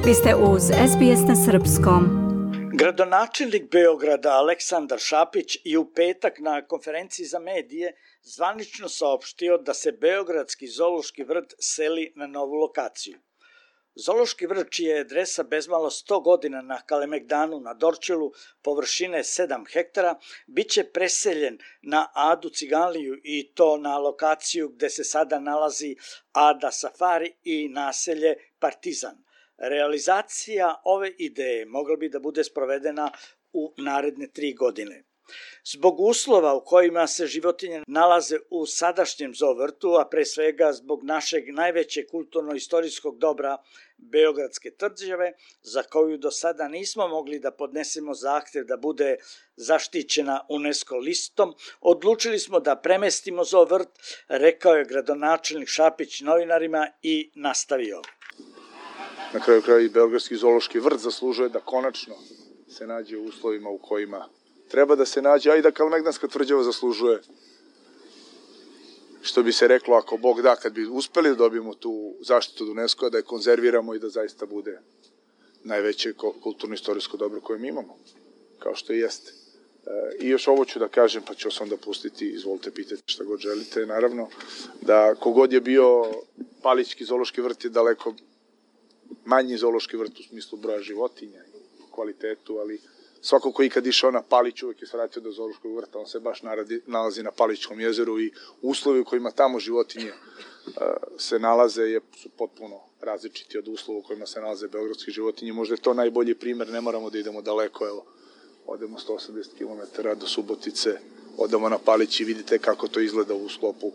Vi ste uz SBS na srpskom. Gradonačelnik Beograda Aleksandar Šapić je u petak na konferenciji za medije zvanično saopštio da se Beogradski zoološki vrt seli na novu lokaciju. Zoološki vrt, čija je adresa bezmalo 100 godina na Kalemegdanu na Dorćolu površine 7 hektara, bit će preseljen na Adu Ciganliju i to na lokaciju gde se sada nalazi Ada Safari i naselje Partizan. Realizacija ove ideje mogla bi da bude sprovedena u naredne 3 godine. Zbog uslova u kojima se životinje nalaze u sadašnjem zoovrtu, a pre svega zbog našeg najvećeg kulturno-istorijskog dobra Beogradske tvrđave, za koju do sada nismo mogli da podnesemo zahtev da bude zaštićena UNESCO listom, odlučili smo da premestimo zoovrt, rekao je gradonačelnik Šapić novinarima i nastavio. Na kraju kraja i Beogradski zoološki vrt zaslužuje da konačno se nađe u uslovima u kojima treba da se nađe, a i da Kalemegdanska tvrđava zaslužuje, što bi se reklo, ako Bog da, kad bi uspeli da dobijemo tu zaštitu od UNESCO, da je konzerviramo i da zaista bude najveće kulturno-istorijsko dobro koje mi imamo, kao što i jeste. I još ovo ću da kažem, pa ću vas onda pustiti, izvolite, pitajte šta god želite, naravno, da kogod je bio Palićki zoološki vrt je daleko manji zoološki vrt u smislu broja životinja i kvalitetu, ali svako ko ikad išao na Palić uvek je svratio do zoološkog vrta, on se baš nalazi na Palićkom jezeru i uslovi u kojima tamo životinje se nalaze su potpuno različiti od uslova u kojima se nalaze beogradske životinje. Možda je to najbolji primer, ne moramo da idemo daleko, evo, odemo 180 km do Subotice, odemo na Palić i vidite kako to izgleda u sklopu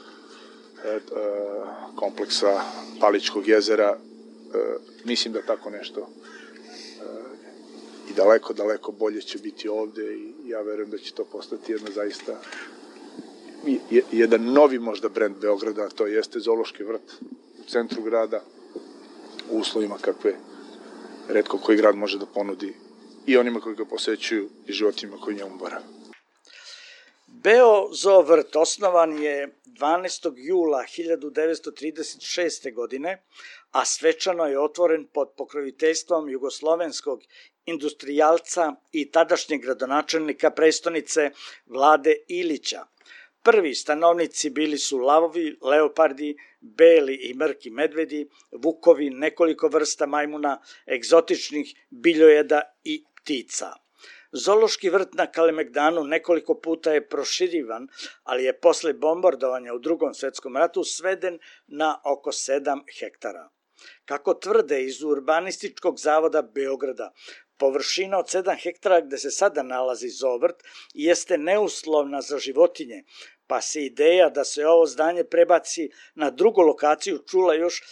kompleksa Palićkog jezera. Mislim da tako nešto i daleko bolje će biti ovde i ja verujem da će to postati jedna zaista jedan novi možda brend Beograda, a to jeste zoološki vrt u centru grada u uslovima kakve retko koji grad može da ponudi i onima koji ga posećuju i životinjima koji njemu borave. Beo zoovrt osnovan je 12. jula 1936. godine, a svečano je otvoren pod pokroviteljstvom jugoslovenskog industrijalca i tadašnjeg gradonačelnika prestonice Vlade Ilića. Prvi stanovnici bili su lavovi, leopardi, beli i mrki medvedi, vukovi, nekoliko vrsta majmuna, egzotičnih biljojeda i ptica. Zoološki vrt na Kalemegdanu nekoliko puta je proširivan, ali je posle bombardovanja u Drugom svetskom ratu sveden na oko 7 hektara. Kako tvrde iz Urbanističkog zavoda Beograda, površina od 7 hektara gde se sada nalazi zoovrt jeste neuslovna za životinje, pa se ideja da se ovo zdanje prebaci na drugu lokaciju čula još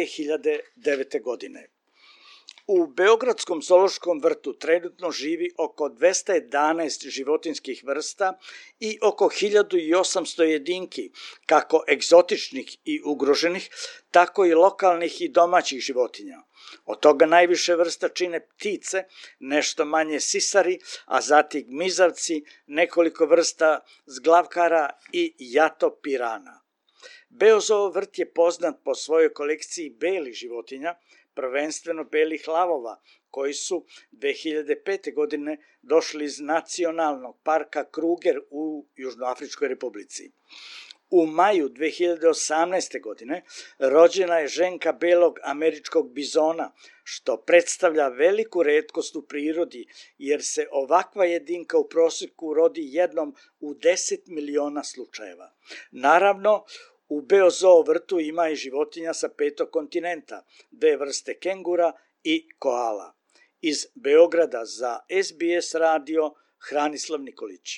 2009. godine. U Beogradskom zoološkom vrtu trenutno živi oko 211 životinjskih vrsta i oko 1800 jedinki, kako egzotičnih i ugroženih, tako i lokalnih i domaćih životinja. Od toga najviše vrsta čine ptice, nešto manje sisari, a zatim gmizavci, nekoliko vrsta zglavkara i jatopirana. Beozoo vrt je poznat po svojoj kolekciji belih životinja, prvenstveno belih lavova, koji su 2005. godine došli iz Nacionalnog parka Kruger u Južnoafričkoj republici. U maju 2018. godine rođena je ženka belog američkog bizona, što predstavlja veliku retkost u prirodi, jer se ovakva jedinka u proseku rodi jednom u 10 miliona slučajeva. Naravno, u Beozoo vrtu ima i životinja sa 5. kontinenta, 2 vrste kengura i koala. Iz Beograda za SBS radio Hranislav Nikolić.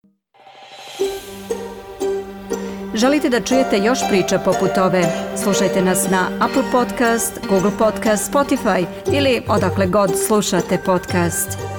Želite da čujete još priča poput ove? Slušajte nas na Apple Podcast, Google Podcast, Spotify ili odakle god slušate podcast.